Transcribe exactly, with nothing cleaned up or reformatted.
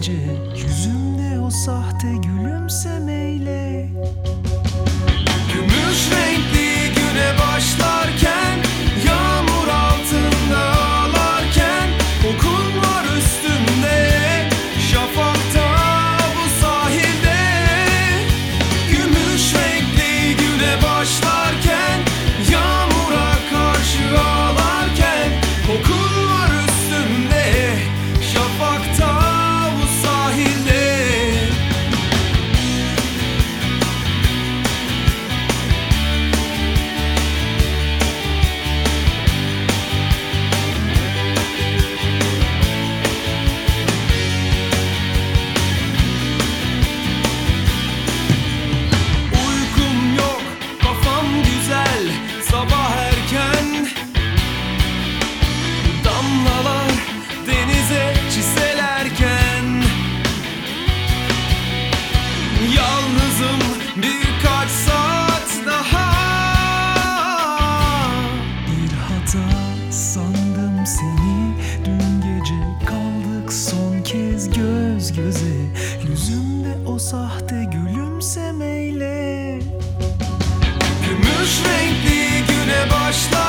sessizce yüzümde o sahte gülümsemeyle. Gümüş renkli güne başlarken, yağmur altında ağlarken, kokun var üstümde, şafakta bu sahilde. Gümüş renkli güne başlarken, yağmura karşı ağlarken, kokun var üstümde, şafakta bu sahilde. Uykum yok, kafam güzel, sabah erken. Damlalar denize çiselerken, yalnızım birkaç saat daha. Bir hata sandım seni, dün gece kaldık son kez göz göze, yüzümde o sahte gülümsemeyle. Gümüş renkli güne başlar